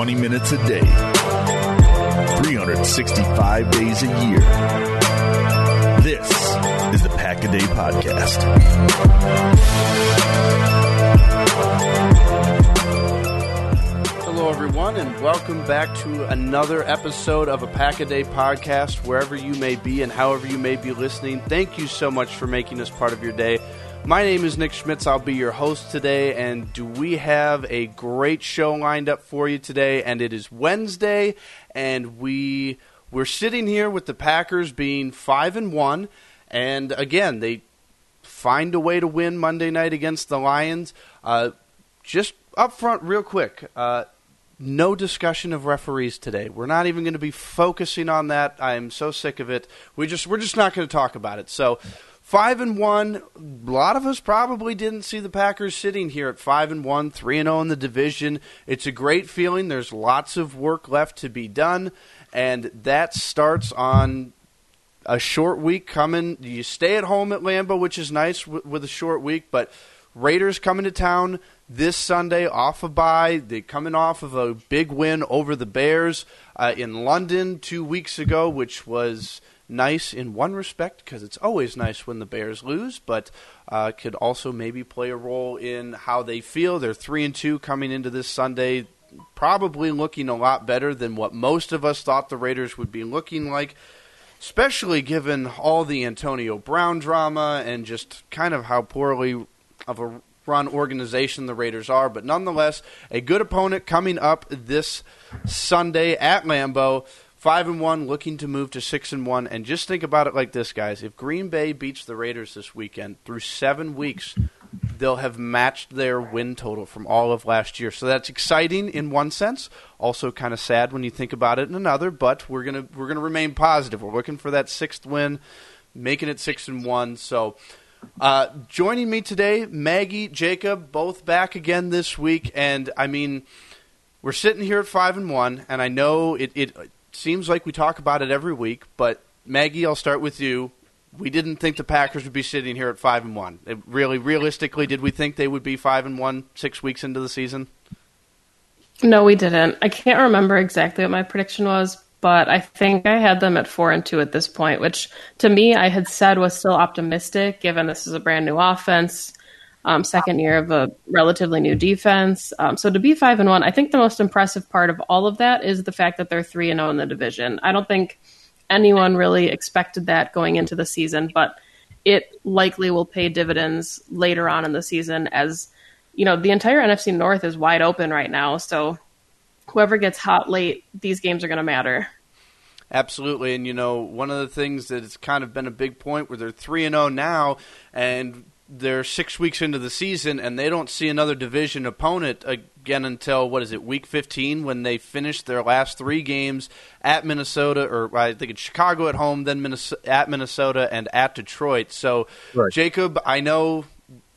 20 minutes a day, 365 days a year. This is the Pack-A-Day Podcast. Hello, everyone, and welcome back to another episode of a Pack-A-Day Podcast, wherever you may be and however you may be listening. Thank you so much for making us part of your day. My name is Nick Schmitz. I'll be your host today, and do we have a great show lined up for you today? And it is Wednesday, and we're sitting here with the Packers being 5-1, and again, they find a way to win Monday night against the Lions. Just up front, real quick, no discussion of referees today. We're not even going to be focusing on that. I'm so sick of it. We're just not going to talk about it. So 5-1. A lot of us probably didn't see the Packers sitting here at 5-1, 3-0 in the division. It's a great feeling. There's lots of work left to be done, and that starts on a short week coming. You stay at home at Lambeau, which is nice with a short week, but Raiders coming to town this Sunday off a bye. They're coming off of a big win over the Bears in London 2 weeks ago, which was nice in one respect because it's always nice when the Bears lose, but could also maybe play a role in how they feel. They're 3-2 coming into this Sunday, probably looking a lot better than what most of us thought the Raiders would be looking like, especially given all the Antonio Brown drama and just kind of how poorly of a run organization the Raiders are. But nonetheless, a good opponent coming up this Sunday at Lambeau. 5-1, looking to move to 6-1, and just think about it like this, guys. If Green Bay beats the Raiders this weekend, through 7 weeks, they'll have matched their win total from all of last year. So that's exciting in one sense, also kind of sad when you think about it in another. But we're gonna remain positive. We're looking for that 6th win, making it 6-1. So joining me today, Maggie, Jacob, both back again this week, and I mean, we're sitting here at 5-1, and I know it seems like we talk about it every week, but Maggie, I'll start with you. We didn't think the Packers would be sitting here at 5-1. Realistically, did we think they would be 5-1 6 weeks into the season? No, we didn't. I can't remember exactly what my prediction was, but I think I had them at 4-2 at this point, which to me I had said was still optimistic, given this is a brand new offense, second year of a relatively new defense. So to be 5-1, I think the most impressive part of all of that is the fact that they're 3-0 in the division. I don't think anyone really expected that going into the season, but it likely will pay dividends later on in the season, as you know, the entire NFC North is wide open right now. So whoever gets hot late, these games are going to matter. Absolutely. And, you know, one of the things that it's kind of been a big point where they're 3-0 now, and they're 6 weeks into the season, and they don't see another division opponent again until, week 15, when they finish their last 3 games at Minnesota, or I think it's Chicago at home, then at Minnesota, and at Detroit. So, right. Jacob, I know,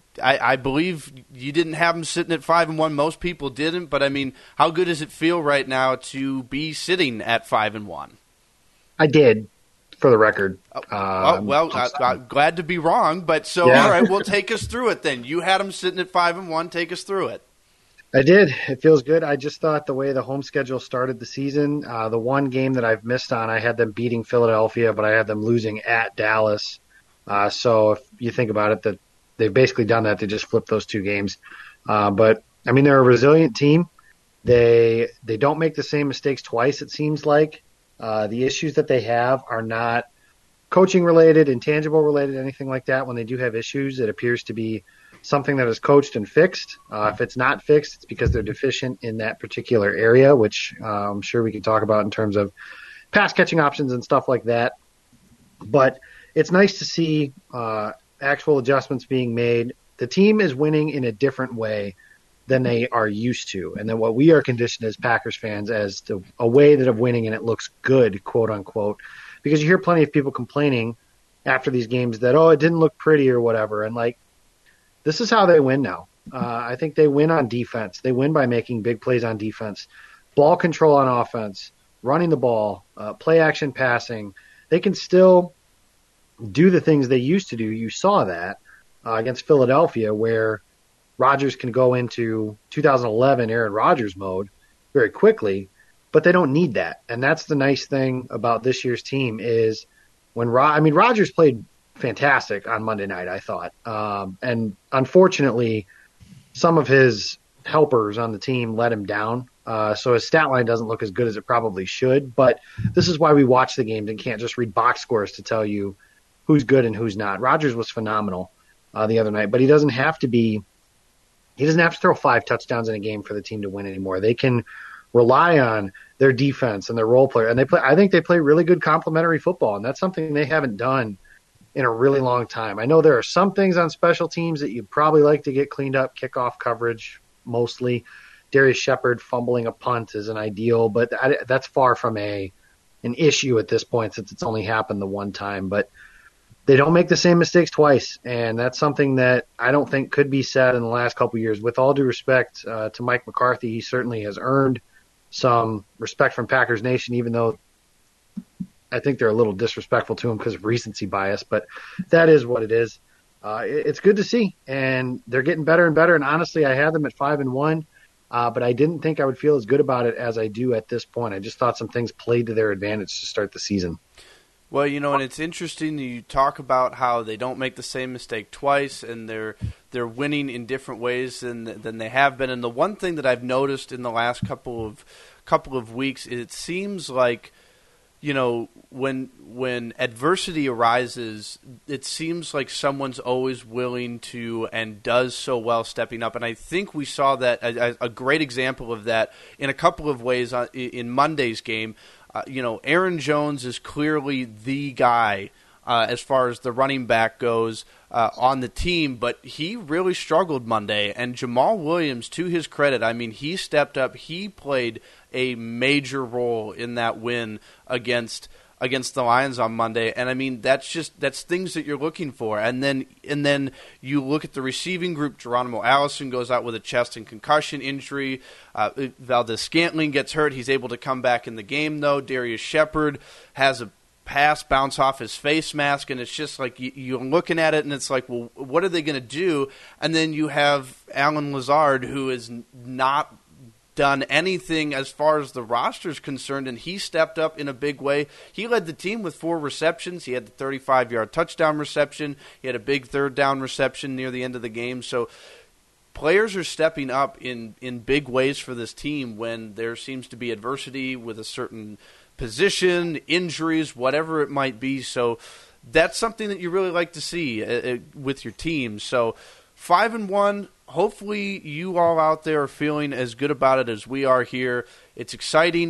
I believe you didn't have them sitting at 5-1. Most people didn't, but I mean, how good does it feel right now to be sitting at 5-1? I did. For the record. I'm glad to be wrong, but so, yeah. All right, well, take us through it then. You had them sitting at 5-1. Take us through it. I did. It feels good. I just thought the way the home schedule started the season, the one game that I've missed on, I had them beating Philadelphia, but I had them losing at Dallas. So if you think about it, that they've basically done that. They just flipped those 2 games. But, I mean, they're a resilient team. They don't make the same mistakes twice, it seems like. The issues that they have are not coaching related, intangible related, anything like that. When they do have issues, it appears to be something that is coached and fixed. If it's not fixed, it's because they're deficient in that particular area, which I'm sure we can talk about in terms of pass catching options and stuff like that. But it's nice to see actual adjustments being made. The team is winning in a different way than they are used to, and then what we are conditioned as Packers fans as a way that of winning, and it looks good, quote unquote, because you hear plenty of people complaining after these games that, it didn't look pretty or whatever, and like, this is how they win now. I think they win on defense. They win by making big plays on defense, ball control on offense, running the ball, play action passing. They can still do the things they used to do. You saw that against Philadelphia, where Rodgers can go into 2011 Aaron Rodgers mode. very quickly, but they don't need that. And that's the nice thing about this year's team is when Rodgers played fantastic on Monday night, I thought. And unfortunately, some of his helpers on the team let him down. So his stat line doesn't look as good as it probably should. But this is why we watch the games and can't just read box scores to tell you who's good and who's not. Rodgers was phenomenal the other night, but he doesn't have to throw 5 touchdowns in a game for the team to win anymore. They can rely on their defense and their role player. And I think they play really good complementary football, and that's something they haven't done in a really long time. I know there are some things on special teams that you'd probably like to get cleaned up, kickoff coverage mostly. Darius Shepard fumbling a punt isn't ideal, but that's far from an issue at this point since it's only happened the one time. But they don't make the same mistakes twice, and that's something that I don't think could be said in the last couple of years. With all due respect to Mike McCarthy, he certainly has earned some respect from Packers Nation, even though I think they're a little disrespectful to him because of recency bias, but that is what it is. It's good to see, and they're getting better and better, and honestly, I had them at 5-1, but I didn't think I would feel as good about it as I do at this point. I just thought some things played to their advantage to start the season. Well, and it's interesting you talk about how they don't make the same mistake twice, and they're winning in different ways than they have been. And the one thing that I've noticed in the last couple of weeks, it seems like, when adversity arises, it seems like someone's always willing to and does so well stepping up. And I think we saw that a great example of that in a couple of ways in Monday's game. Aaron Jones is clearly the guy as far as the running back goes on the team, but he really struggled Monday. And Jamal Williams, to his credit, he stepped up. He played a major role in that win against the Lions on Monday. And that's things that you're looking for. And then you look at the receiving group. Geronimo Allison goes out with a chest and concussion injury. Valdez-Scantling gets hurt. He's able to come back in the game, though. Darius Shepard has a pass bounce off his face mask, and it's just like you're looking at it, and it's like, well, what are they going to do? And then you have Allen Lazard, who is not done anything as far as the roster is concerned, and he stepped up in a big way. He led the team with 4 receptions. He had the 35-yard touchdown reception. He had a big third down reception near the end of the game. So players are stepping up in big ways for this team when there seems to be adversity with a certain position, injuries, whatever it might be. So that's something that you really like to see with your team. So 5-1. Hopefully you all out there are feeling as good about it as we are here. It's exciting.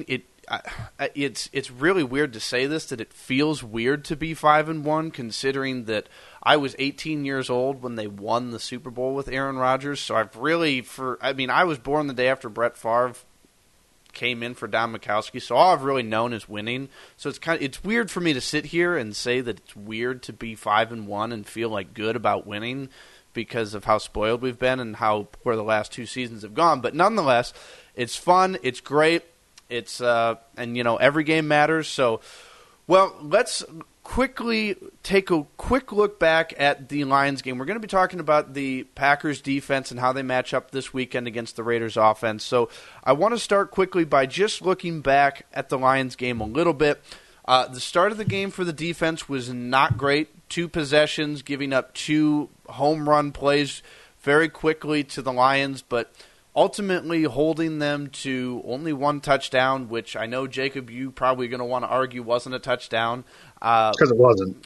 It's really weird to say this, that it feels weird to be 5-1, considering that I was 18 years old when they won the Super Bowl with Aaron Rodgers. So I was born the day after Brett Favre came in for Don Majkowski, so all I've really known is winning. So it's weird for me to sit here and say that it's weird to be 5-1 and feel like good about winning, because of how spoiled we've been and how poor the last 2 seasons have gone. But nonetheless, it's fun, it's great, it's every game matters. So, well, let's quickly take a quick look back at the Lions game. We're going to be talking about the Packers defense and how they match up this weekend against the Raiders offense. So I want to start quickly by just looking back at the Lions game a little bit. The start of the game for the defense was not great. 2 possessions, giving up 2 home run plays very quickly to the Lions, but ultimately holding them to only 1 touchdown, which I know, Jacob, you probably going to want to argue wasn't a touchdown. Because it wasn't.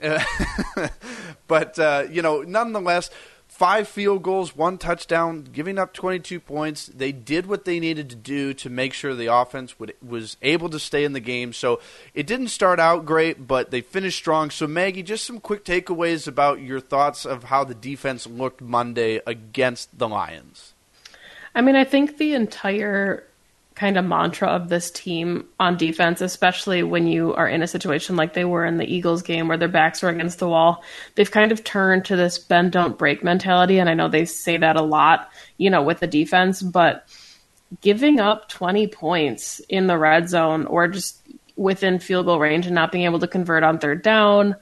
But, nonetheless, 5 field goals, 1 touchdown, giving up 22 points. They did what they needed to do to make sure the offense was able to stay in the game. So it didn't start out great, but they finished strong. So, Maggie, just some quick takeaways about your thoughts of how the defense looked Monday against the Lions. I think the entire kind of mantra of this team on defense, especially when you are in a situation like they were in the Eagles game where their backs were against the wall, they've kind of turned to this bend, don't break mentality. And I know they say that a lot, with the defense, but giving up 20 points in the red zone or just within field goal range and not being able to convert on third down,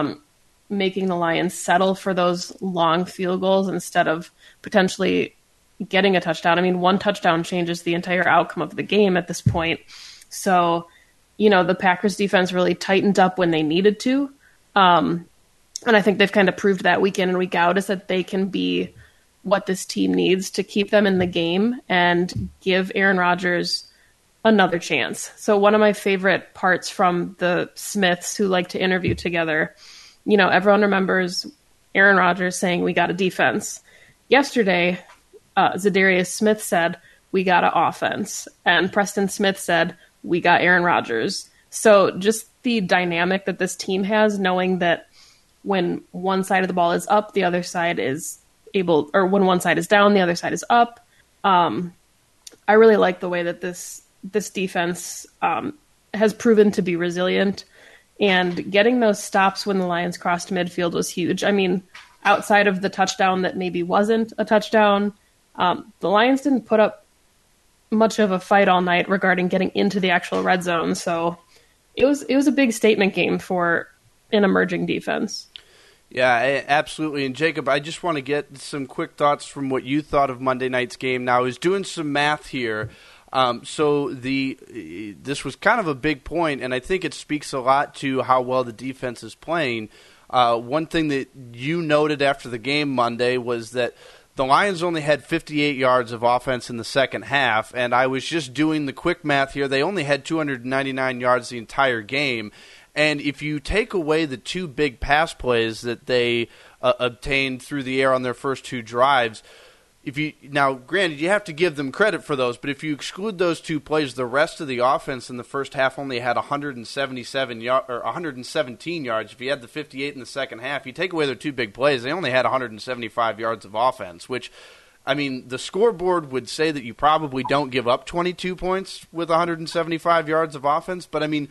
making the Lions settle for those long field goals instead of potentially getting a touchdown. I mean, one touchdown changes the entire outcome of the game at this point. So, the Packers defense really tightened up when they needed to. And I think they've kind of proved that week in and week out is that they can be what this team needs to keep them in the game and give Aaron Rodgers another chance. So one of my favorite parts from the Smiths who like to interview together, everyone remembers Aaron Rodgers saying, "We got a defense." Yesterday, Za'Darius Smith said, "We got an offense." And Preston Smith said, "We got Aaron Rodgers." So just the dynamic that this team has, knowing that when one side of the ball is up, the other side is able, or when one side is down, the other side is up. I really like the way that this defense has proven to be resilient, and getting those stops when the Lions crossed midfield was huge. I mean, outside of the touchdown that maybe wasn't a touchdown, the Lions didn't put up much of a fight all night regarding getting into the actual red zone. So it was a big statement game for an emerging defense. Yeah, absolutely. And Jacob, I just want to get some quick thoughts from what you thought of Monday night's game. Now, I was doing some math here. So this was kind of a big point, and I think it speaks a lot to how well the defense is playing. One thing that you noted after the game Monday was that the Lions only had 58 yards of offense in the second half, and I was just doing the quick math here. They only had 299 yards the entire game. And if you take away the two big pass plays that they obtained through the air on their first two drives, now, granted, you have to give them credit for those, but if you exclude those two plays, the rest of the offense in the first half only had 117 yards. If you had the 58 in the second half, you take away their two big plays, they only had 175 yards of offense, which, I mean, the scoreboard would say that you probably don't give up 22 points with 175 yards of offense, but I mean,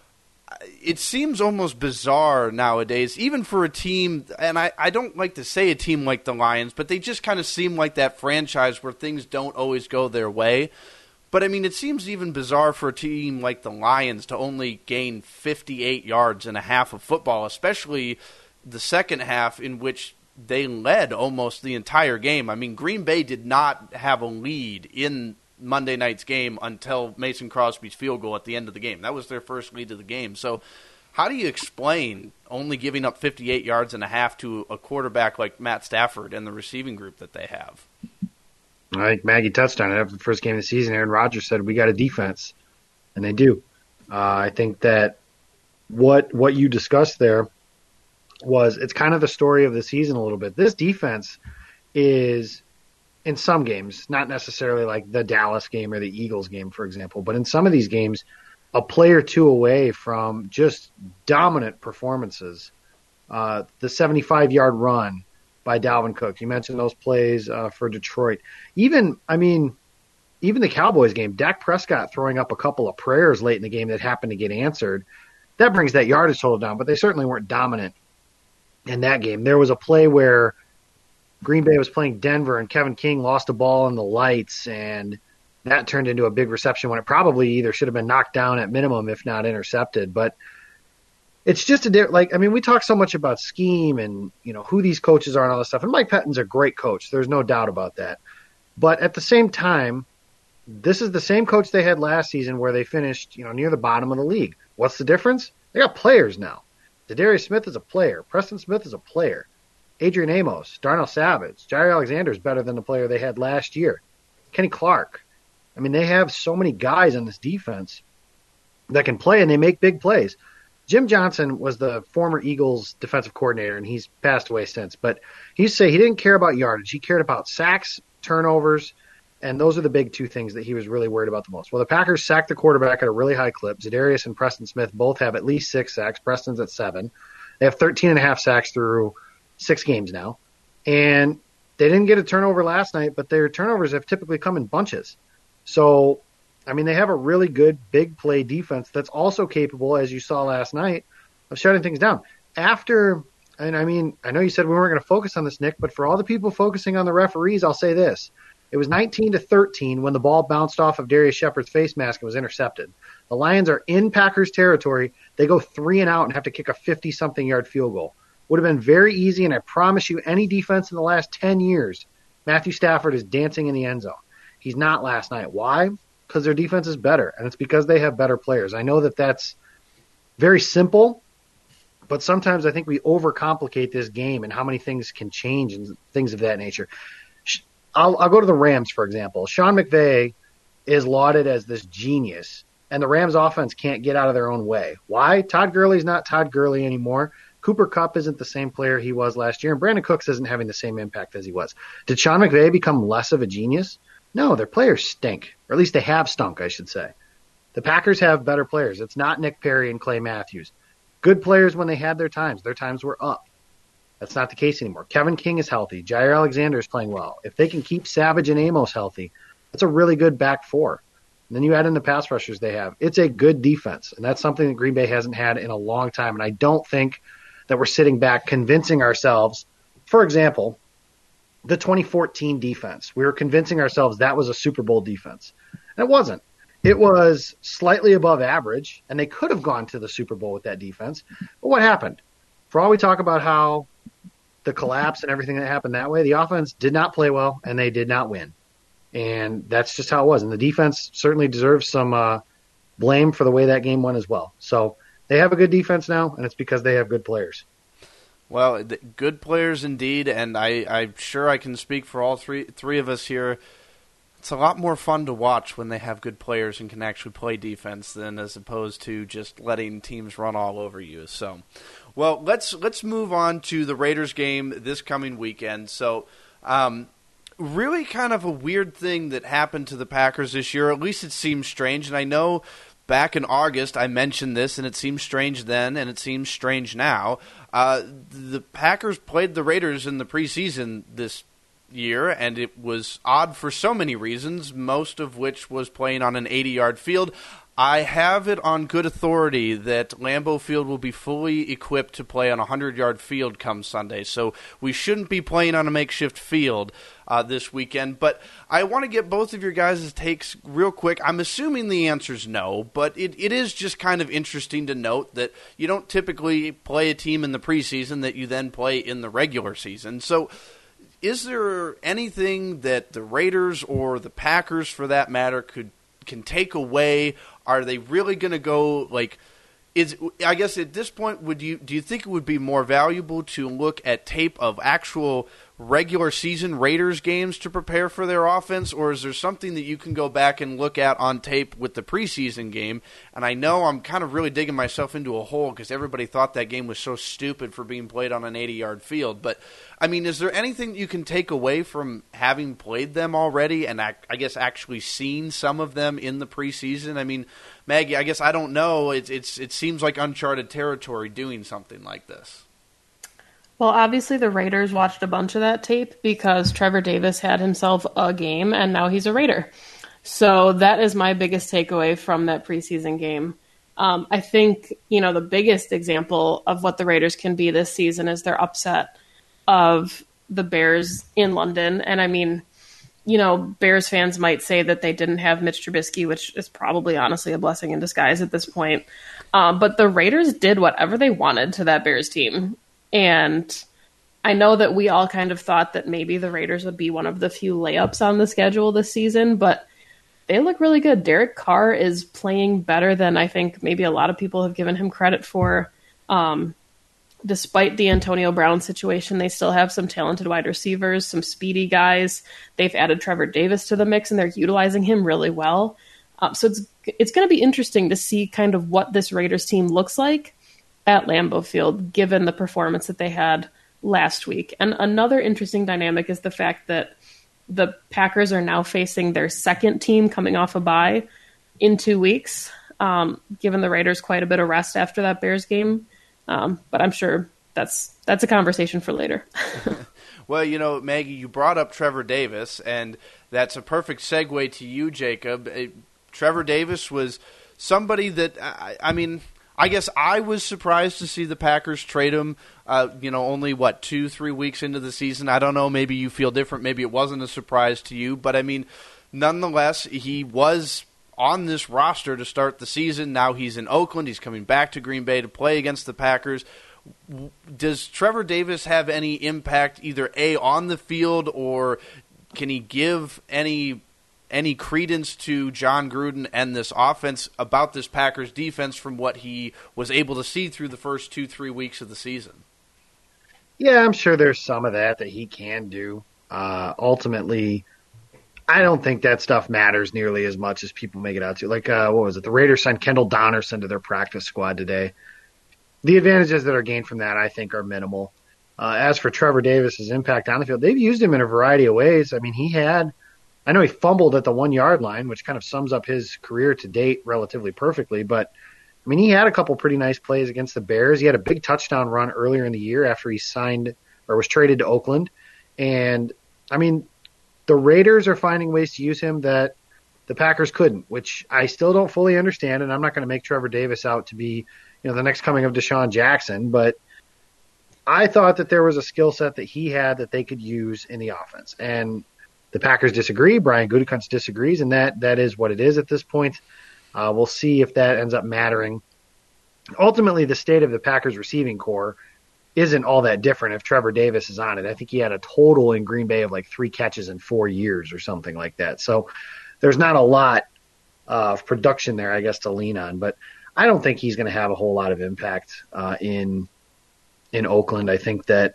it seems almost bizarre nowadays, even for a team, and I don't like to say a team like the Lions, but they just kind of seem like that franchise where things don't always go their way. But, I mean, it seems even bizarre for a team like the Lions to only gain 58 yards in a half of football, especially the second half in which they led almost the entire game. I mean, Green Bay did not have a lead in Monday night's game until Mason Crosby's field goal at the end of the game. That was their first lead of the game. So how do you explain only giving up 58 yards and a half to a quarterback like Matt Stafford and the receiving group that they have? I think Maggie touched on it. After the first game of the season, Aaron Rodgers said, "We got a defense," and they do. I think that what you discussed there it's kind of the story of the season a little bit. This defense is, in some games, not necessarily like the Dallas game or the Eagles game, for example, but in some of these games, a play or two away from just dominant performances. The 75-yard run by Dalvin Cook. You mentioned those plays for Detroit. Even the Cowboys game, Dak Prescott throwing up a couple of prayers late in the game that happened to get answered. That brings that yardage total down, but they certainly weren't dominant in that game. There was a play where Green Bay was playing Denver, and Kevin King lost a ball in the lights, and that turned into a big reception when it probably either should have been knocked down at minimum, if not intercepted. But it's just we talk so much about scheme and, who these coaches are and all this stuff. And Mike Pettine's a great coach. There's no doubt about that. But at the same time, this is the same coach they had last season where they finished, near the bottom of the league. What's the difference? They got players now. Za'Darius Smith is a player. Preston Smith is a player. Adrian Amos, Darnell Savage, Jair Alexander is better than the player they had last year. Kenny Clark. I mean, they have so many guys on this defense that can play, and they make big plays. Jim Johnson was the former Eagles defensive coordinator, and he's passed away since. But he used to say he didn't care about yardage. He cared about sacks, turnovers, and those are the big two things that he was really worried about the most. Well, the Packers sacked the quarterback at a really high clip. Za'Darius and Preston Smith both have at least 6 sacks. Preston's at 7. They have 13.5 sacks through 6 games now. And they didn't get a turnover last night, but their turnovers have typically come in bunches. So, I mean, they have a really good big play defense that's also capable, as you saw last night, of shutting things down. I know you said we weren't going to focus on this, Nick, but for all the people focusing on the referees, I'll say this. It was 19-13 when the ball bounced off of Darius Shepard's face mask and was intercepted. The Lions are in Packers territory. They go 3 and out and have to kick a 50-something yard field goal. Would have been very easy, and I promise you any defense in the last 10 years Matthew Stafford is dancing in the end zone. He's not last night. Why? Because their defense is better, and it's because they have better players. I know that that's very simple, but sometimes I think we overcomplicate this game and how many things can change and things of that nature. I'll go to the Rams, for example. Sean McVay is lauded as this genius, and the Rams offense can't get out of their own way. Why? Todd Gurley's not Todd Gurley anymore. Cooper Kupp isn't the same player he was last year, and Brandon Cooks isn't having the same impact as he was. Did Sean McVay become less of a genius? No, their players stink, or at least they have stunk, I should say. The Packers have better players. It's not Nick Perry and Clay Matthews. Good players when they had their times. Their times were up. That's not the case anymore. Kevin King is healthy. Jair Alexander is playing well. If they can keep Savage and Amos healthy, that's a really good back four. And then you add in the pass rushers they have. It's a good defense, and that's something that Green Bay hasn't had in a long time. And I don't think that we're sitting back convincing ourselves, for example, the 2014 defense. We were convincing ourselves that was a Super Bowl defense. And it wasn't. It was slightly above average, and they could have gone to the Super Bowl with that defense. But what happened? For all we talk about how the collapse and everything that happened that way, the offense did not play well, and they did not win. And that's just how it was. And the defense certainly deserves some blame for the way that game went as well. So they have a good defense now, and it's because they have good players. Well, good players indeed, and I'm sure I can speak for all three of us here. It's a lot more fun to watch when they have good players and can actually play defense than as opposed to just letting teams run all over you. So, well, let's move on to the Raiders game this coming weekend. So, really kind of a weird thing that happened to the Packers this year. At least it seems strange, and I know back in August I mentioned this, and it seemed strange then, and it seems strange now. The Packers played the Raiders in the preseason this year, and it was odd for so many reasons, most of which was playing on an 80-yard field. I have it on good authority that Lambeau Field will be fully equipped to play on a 100-yard field come Sunday, so we shouldn't be playing on a makeshift field this weekend. But I want to get both of your guys' takes real quick. I'm assuming the answer's no, but it is just kind of interesting to note that you don't typically play a team in the preseason that you then play in the regular season. So is there anything that the Raiders or the Packers, for that matter, can take away? Are they really going to go like? I guess at this point, do you think it would be more valuable to look at tape of actual regular season Raiders games to prepare for their offense, or is there something that you can go back and look at on tape with the preseason game? And I know I'm kind of really digging myself into a hole because everybody thought that game was so stupid for being played on an 80-yard field. But, I mean, is there anything you can take away from having played them already and I guess actually seen some of them in the preseason? I mean, Maggie, I guess I don't know. It seems like uncharted territory doing something like this. Well, obviously the Raiders watched a bunch of that tape because Trevor Davis had himself a game, and now he's a Raider. So that is my biggest takeaway from that preseason game. I think, the biggest example of what the Raiders can be this season is their upset of the Bears in London. And I mean, Bears fans might say that they didn't have Mitch Trubisky, which is probably honestly a blessing in disguise at this point. But the Raiders did whatever they wanted to that Bears team. And I know that we all kind of thought that maybe the Raiders would be one of the few layups on the schedule this season, but they look really good. Derek Carr is playing better than I think maybe a lot of people have given him credit for. Despite the Antonio Brown situation, they still have some talented wide receivers, some speedy guys. They've added Trevor Davis to the mix, and they're utilizing him really well. So it's going to be interesting to see kind of what this Raiders team looks like at Lambeau Field, given the performance that they had last week. And another interesting dynamic is the fact that the Packers are now facing their second team coming off a bye in 2 weeks, given the Raiders quite a bit of rest after that Bears game. But I'm sure that's a conversation for later. Well, Maggie, you brought up Trevor Davis, and that's a perfect segue to you, Jacob. Trevor Davis was somebody that, I guess I was surprised to see the Packers trade him, only, 2-3 weeks into the season. I don't know, maybe you feel different. Maybe it wasn't a surprise to you. But, nonetheless, he was on this roster to start the season. Now he's in Oakland. He's coming back to Green Bay to play against the Packers. Does Trevor Davis have any impact either A, on the field, or can he give any credence to John Gruden and this offense about this Packers defense from what he was able to see through the first 2-3 weeks of the season? Yeah, I'm sure there's some of that he can do. Ultimately, I don't think that stuff matters nearly as much as people make it out to. Like, what was it? The Raiders signed Kendall Donnerson to their practice squad today. The advantages that are gained from that, I think, are minimal. As for Trevor Davis's impact on the field, they've used him in a variety of ways. I mean, I know he fumbled at the 1-yard line, which kind of sums up his career to date relatively perfectly, but I mean, he had a couple pretty nice plays against the Bears. He had a big touchdown run earlier in the year after he signed or was traded to Oakland. And, I mean, the Raiders are finding ways to use him that the Packers couldn't, which I still don't fully understand, and I'm not going to make Trevor Davis out to be, the next coming of Deshaun Jackson, but I thought that there was a skill set that he had that they could use in the offense. And the Packers disagree. Brian Gutekunst disagrees, and that is what it is at this point. We'll see if that ends up mattering. Ultimately, the state of the Packers receiving core isn't all that different if Trevor Davis is on it. I think he had a total in Green Bay of like 3 catches in 4 years or something like that. So there's not a lot of production there, I guess, to lean on. But I don't think he's going to have a whole lot of impact in Oakland. I think that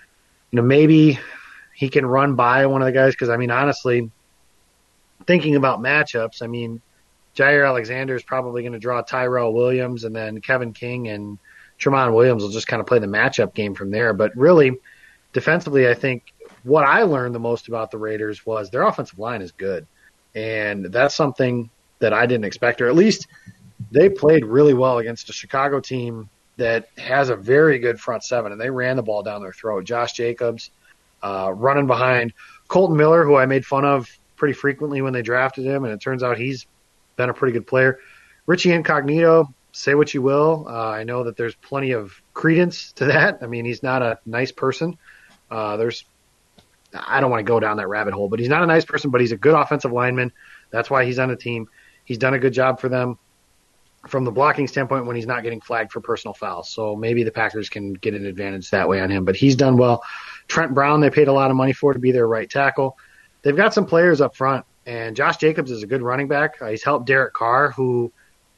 maybe he can run by one of the guys because, I mean, honestly, thinking about matchups, I mean, Jair Alexander is probably going to draw Tyrell Williams, and then Kevin King and Tramon Williams will just kind of play the matchup game from there. But really, defensively, I think what I learned the most about the Raiders was their offensive line is good. And that's something that I didn't expect, or at least they played really well against a Chicago team that has a very good front seven, and they ran the ball down their throat. Josh Jacobs running behind Colton Miller, who I made fun of pretty frequently when they drafted him, and it turns out he's been a pretty good player. Richie Incognito, say what you will. I know that there's plenty of credence to that. I mean, he's not a nice person. I don't want to go down that rabbit hole, but he's not a nice person, but he's a good offensive lineman. That's why he's on the team. He's done a good job for them from the blocking standpoint when he's not getting flagged for personal fouls. So maybe the Packers can get an advantage that way on him, but he's done well. Trent Brown, they paid a lot of money for to be their right tackle. They've got some players up front. And Josh Jacobs is a good running back. He's helped Derek Carr, who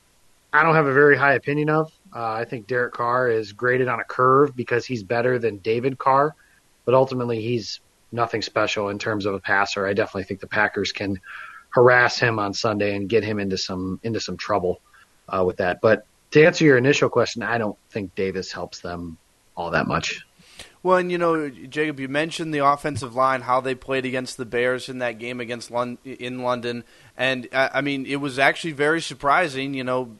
I don't have a very high opinion of. I think Derek Carr is graded on a curve because he's better than David Carr. But ultimately, he's nothing special in terms of a passer. I definitely think the Packers can harass him on Sunday and get him into some trouble with that. But to answer your initial question, I don't think Davis helps them all that much. Well, and Jacob, you mentioned the offensive line, how they played against the Bears in that game in London, and I mean, it was actually very surprising.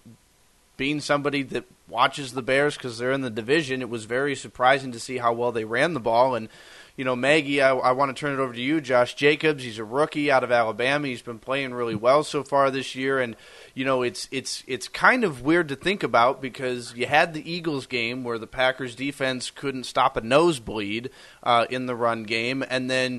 Being somebody that watches the Bears because they're in the division, it was very surprising to see how well they ran the ball. And Maggie, I want to turn it over to you. Josh Jacobs, he's a rookie out of Alabama. He's been playing really well so far this year, and it's kind of weird to think about because you had the Eagles game where the Packers defense couldn't stop a nosebleed in the run game, and then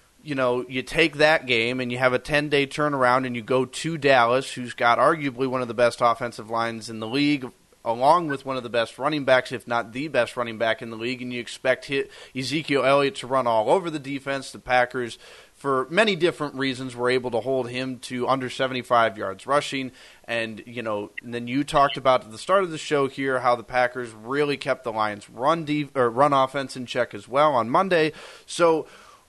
you take that game and you have a 10-day turnaround and you go to Dallas, who's got arguably one of the best offensive lines in the league, along with one of the best running backs, if not the best running back in the league, and you expect Ezekiel Elliott to run all over the defense. The Packers, for many different reasons, were able to hold him to under 75 yards rushing. And, and then you talked about at the start of the show here how the Packers really kept the Lions' run offense in check as well on Monday. So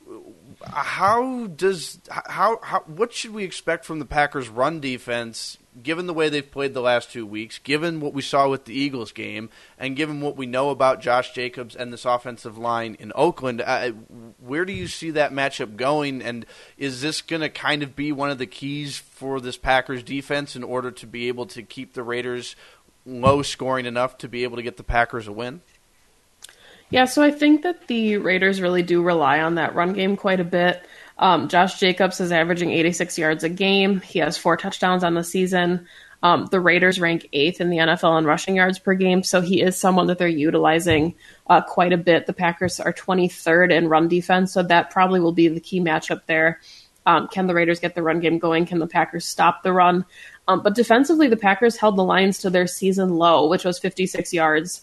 what should we expect from the Packers' run defense, given the way they've played the last 2 weeks, given what we saw with the Eagles game, and given what we know about Josh Jacobs and this offensive line in Oakland? Where do you see that matchup going, and is this going to kind of be one of the keys for this Packers defense in order to be able to keep the Raiders low scoring enough to be able to get the Packers a win? Yeah, so I think that the Raiders really do rely on that run game quite a bit. Josh Jacobs is averaging 86 yards a game. He has 4 touchdowns on the season. The Raiders rank 8th in the NFL in rushing yards per game, so he is someone that they're utilizing quite a bit. The Packers are 23rd in run defense, so that probably will be the key matchup there. Can the Raiders get the run game going? Can the Packers stop the run? But defensively, the Packers held the Lions to their season low, which was 56 yards.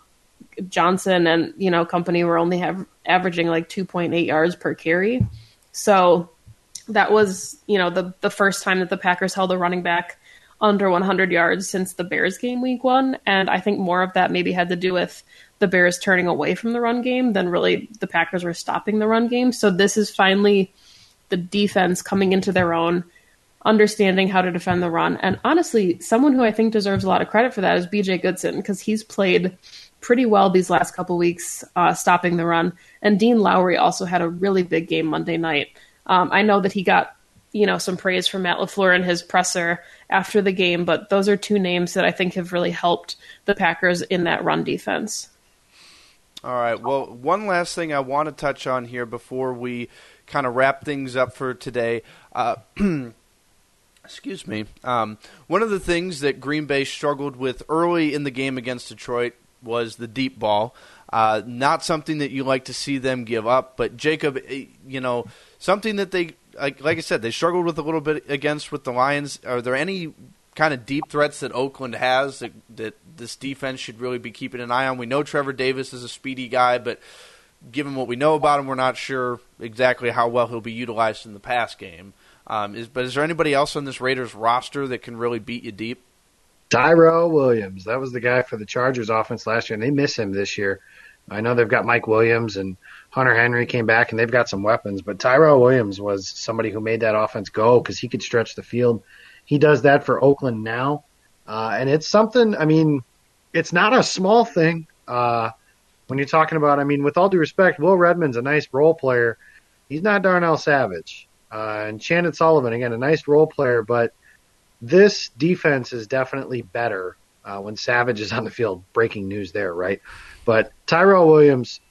Johnson and company were only averaging like 2.8 yards per carry. So that was, the first time that the Packers held a running back under 100 yards since the Bears game week 1. And I think more of that maybe had to do with the Bears turning away from the run game than really the Packers were stopping the run game. So this is finally the defense coming into their own, understanding how to defend the run. And honestly, someone who I think deserves a lot of credit for that is BJ Goodson, because he's played pretty well these last couple weeks stopping the run. And Dean Lowry also had a really big game Monday night. I know that he got some praise from Matt LaFleur in his presser after the game, but those are two names that I think have really helped the Packers in that run defense. All right. Well, one last thing I want to touch on here before we kind of wrap things up for today. Excuse me. One of the things that Green Bay struggled with early in the game against Detroit was the deep ball. Not something that you like to see them give up, but Jacob, something that they, like I said, they struggled with a little bit with the Lions. Are there any kind of deep threats that Oakland has that this defense should really be keeping an eye on? We know Trevor Davis is a speedy guy, but given what we know about him, we're not sure exactly how well he'll be utilized in the pass game. Is there anybody else on this Raiders roster that can really beat you deep? Tyrell Williams. That was the guy for the Chargers offense last year, and they miss him this year. I know they've got Mike Williams, and Hunter Henry came back, and they've got some weapons. But Tyrell Williams was somebody who made that offense go because he could stretch the field. He does that for Oakland now. And it's something, it's not a small thing when you're talking about, with all due respect, Will Redmond's a nice role player. He's not Darnell Savage. And Shannon Sullivan, again, a nice role player, but this defense is definitely better when Savage is on the field. Breaking news there, right? But Tyrell Williams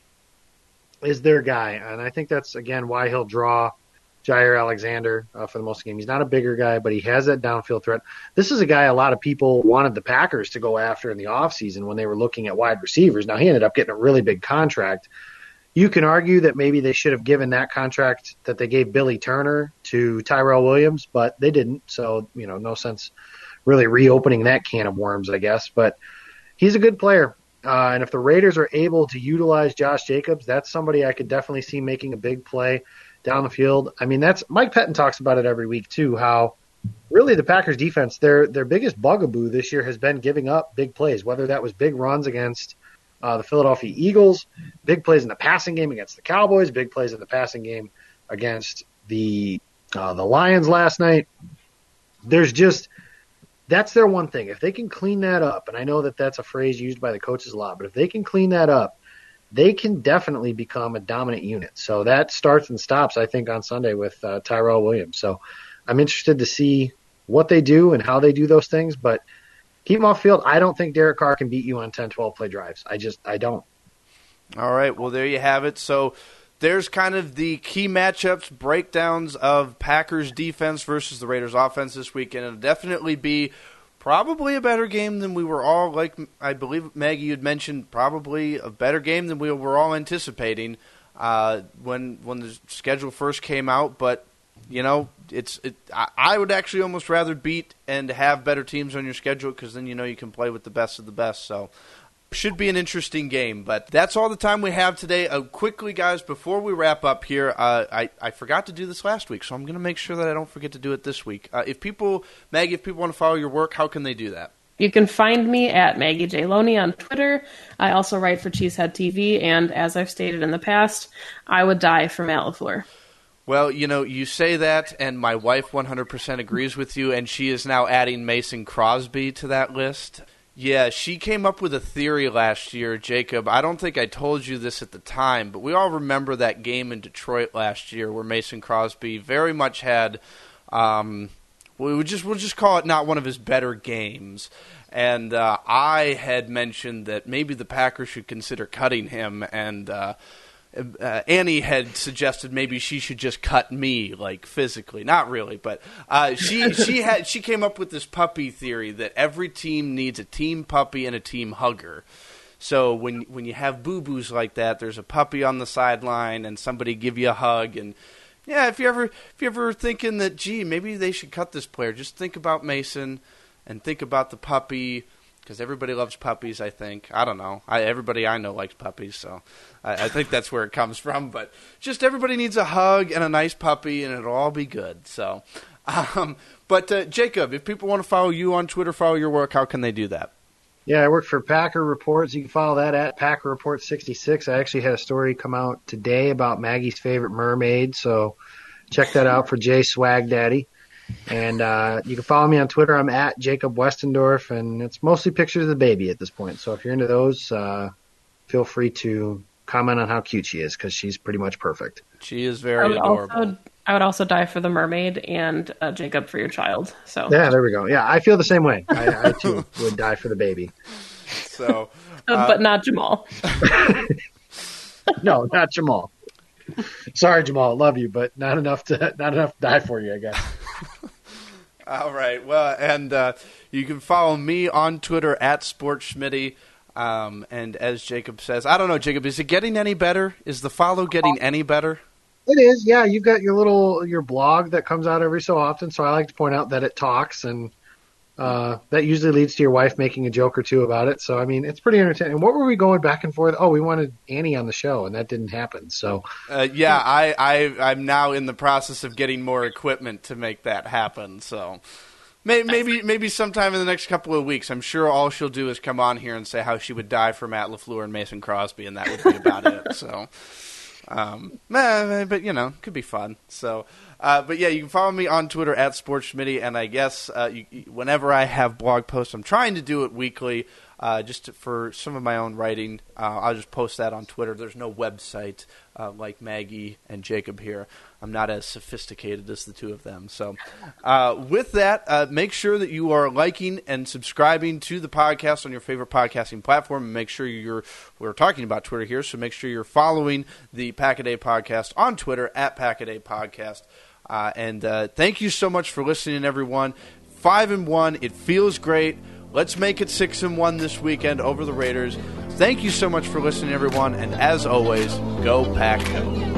is their guy, and I think that's, again, why he'll draw Jair Alexander for the most of the game. He's not a bigger guy, but he has that downfield threat. This is a guy a lot of people wanted the Packers to go after in the offseason when they were looking at wide receivers. Now, he ended up getting a really big contract. You can argue that maybe they should have given that contract that they gave Billy Turner to Tyrell Williams, but they didn't. So, no sense really reopening that can of worms, I guess. But he's a good player. And if the Raiders are able to utilize Josh Jacobs, that's somebody I could definitely see making a big play down the field. That's Mike Pettin talks about it every week too, how really the Packers defense, their biggest bugaboo this year has been giving up big plays, whether that was big runs against the Philadelphia Eagles, big plays in the passing game against the Cowboys, big plays in the passing game against the Lions last night. That's their one thing. If they can clean that up, and I know that that's a phrase used by the coaches a lot, but if they can clean that up, they can definitely become a dominant unit. So that starts and stops, I think, on Sunday with Tyrell Williams. So I'm interested to see what they do and how they do those things, but keep him off field. I don't think Derek Carr can beat you on 10, 12-play drives. I don't. All right, well, there you have it. So there's kind of the key matchups, breakdowns of Packers defense versus the Raiders offense this weekend. It'll definitely be probably a better game than we were all, like I believe, Maggie, you'd mentioned, probably a better game than we were all anticipating when the schedule first came out. But, I would actually almost rather beat and have better teams on your schedule because then you can play with the best of the best. So should be an interesting game. But that's all the time we have today. Quickly, guys, before we wrap up here, I forgot to do this last week, so I'm going to make sure that I don't forget to do it this week. Maggie, if people want to follow your work, how can they do that? You can find me at Maggie J. Loney on Twitter. I also write for Cheesehead TV, and as I've stated in the past, I would die for Matt LaFleur. Well, you say that, and my wife 100% agrees with you, and she is now adding Mason Crosby to that list. Yeah, she came up with a theory last year, Jacob. I don't think I told you this at the time, but we all remember that game in Detroit last year where Mason Crosby very much had, we'll just call it not one of his better games. And I had mentioned that maybe the Packers should consider cutting him, and Annie had suggested maybe she should just cut me, like physically, not really, but she came up with this puppy theory that every team needs a team puppy and a team hugger. So when you have boo-boos like that, there's a puppy on the sideline and somebody give you a hug. And yeah, if you're ever thinking that maybe they should cut this player, just think about Mason and think about the puppy. because everybody loves puppies, I think. I don't know. Everybody I know likes puppies, so I think that's where it comes from. But just everybody needs a hug and a nice puppy, and it'll all be good. So, but Jacob, if people want to follow you on Twitter, follow your work, how can they do that? Yeah, I work for Packer Reports. You can follow that at Packer Report 66. I actually had a story come out today about Maggie's favorite mermaid, so check that out for Jay Swag Daddy. And you can follow me on Twitter. I'm at Jacob Westendorf, and it's mostly pictures of the baby at this point. So if you're into those, feel free to comment on how cute she is, because she's pretty much perfect. She is very adorable. I would also die for the mermaid, and Jacob for your child. So yeah, there we go. Yeah, I feel the same way. I too would die for the baby. So, but not Jamal. No, not Jamal. Sorry, Jamal. Love you, but not enough to die for you, I guess. All right. Well, and you can follow me on Twitter at SportsSchmitty. And as Jacob says, I don't know, Jacob, is it getting any better? Is the follow getting any better? It is, yeah. You've got your blog that comes out every so often, so I like to point out that it talks, and that usually leads to your wife making a joke or two about it. So, I mean, it's pretty entertaining. What were we going back and forth? Oh, we wanted Annie on the show, and that didn't happen. So, I'm now in the process of getting more equipment to make that happen. So, maybe sometime in the next couple of weeks, I'm sure all she'll do is come on here and say how she would die for Matt LaFleur and Mason Crosby, and that would be about it. So. But it could be fun. So, but yeah, you can follow me on Twitter at SportsSchmitty, and I guess whenever I have blog posts, I'm trying to do it weekly, just for some of my own writing. I'll just post that on Twitter. There's no website like Maggie and Jacob here. I'm not as sophisticated as the two of them. So with that, make sure that you are liking and subscribing to the podcast on your favorite podcasting platform, and make sure we're talking about Twitter here, so make sure you're following the Pack-A-Day Podcast on Twitter at Pack-A-Day Podcast. And thank you so much for listening, everyone. 5-1, it feels great. Let's make it 6-1 this weekend over the Raiders. Thank you so much for listening, everyone, and as always, go Pack Go.